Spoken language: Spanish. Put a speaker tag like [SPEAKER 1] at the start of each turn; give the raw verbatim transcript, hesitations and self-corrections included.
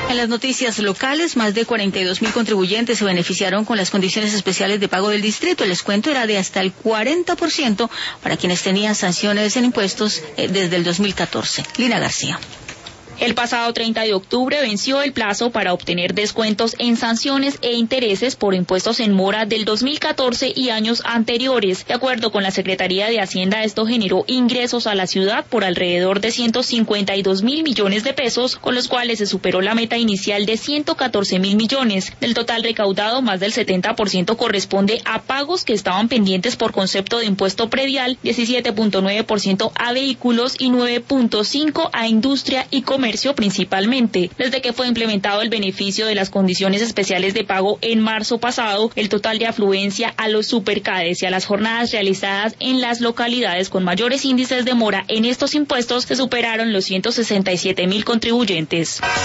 [SPEAKER 1] En las noticias locales, más de cuarenta y dos mil contribuyentes se beneficiaron con las condiciones especiales de pago del distrito. El descuento era de hasta el cuarenta por ciento para quienes tenían sanciones en impuestos eh, desde el dos mil catorce. Lina García.
[SPEAKER 2] El pasado treinta de octubre venció el plazo para obtener descuentos en sanciones e intereses por impuestos en mora del dos mil catorce y años anteriores. De acuerdo con la Secretaría de Hacienda, esto generó ingresos a la ciudad por alrededor de ciento cincuenta y dos mil millones de pesos, con los cuales se superó la meta inicial de ciento catorce mil millones. Del total recaudado, más del setenta por ciento corresponde a pagos que estaban pendientes por concepto de impuesto predial, diecisiete punto nueve por ciento a vehículos y nueve punto cinco por ciento a industria y comercio. Principalmente. Desde que fue implementado el beneficio de las condiciones especiales de pago en marzo pasado, el total de afluencia a los supercades y a las jornadas realizadas en las localidades con mayores índices de mora en estos impuestos se superaron los ciento sesenta y siete mil contribuyentes.